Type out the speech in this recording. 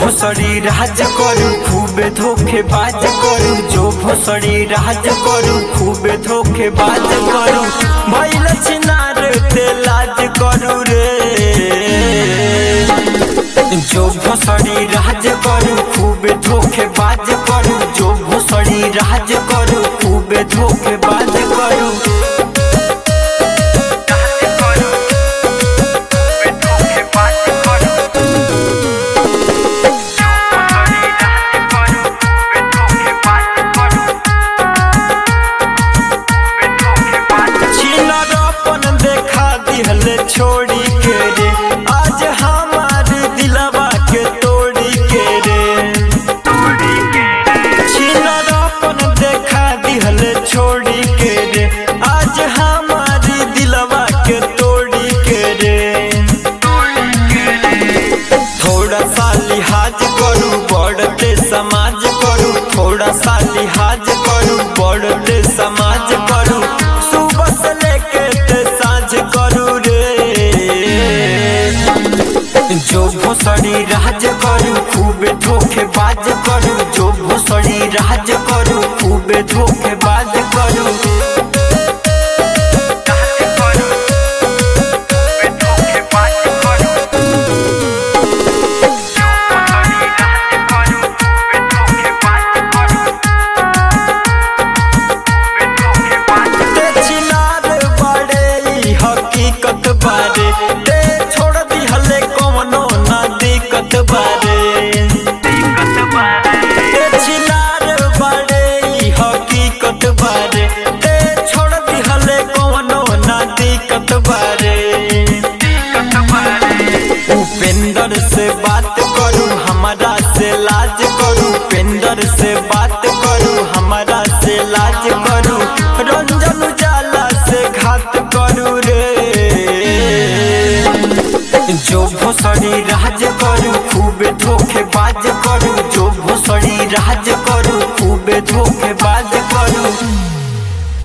भोसड़ी राज करू खूबे धोखेबाज करू, जो भोसड़ी राज करू खूबे धोखेबाज करू। भइल छिनार ते लाज करू रे, जो भोसड़ी राज करू खूबे धोखेबाज करू, जो भोसड़ी राज करू खूबे धोखेबाज करू। छोड़ी के रे आज हमार दिलवा के तोड़ी के रे, छिनरपन देखा दिहल छोड़ी के रे आज हमार दिलवा के तोड़ी के रे। थोड़ा सा लिहाज करू बढ़ते समाज करू, थोड़ा सा लिहाज करू बढ़ते समाज करू। सुबह से लेके ते साँझ करू रे, जो भोसड़ी राज करू खूबे धोखेबाज करू, जो भोसड़ी राज करू खूबे धोखेबाज करू। हकीकत बारे ते छोड़ दिहले कौनो ना दिक्कत बारे, ते छिनार बारे हकीकत बारे ते छोड़ दिहले कौनो ना दिक्कत बारे। उपेंद्र से बात करू हमारा से लाज करू, उपेंद्र से बात करू हमारा से लाज करू। रंजन उजाला से घात करू रे, जो भोसड़ी राज करू खूबे धोखेबाज करू, जो भोसड़ी राज करू खूबे धोखेबाज करू।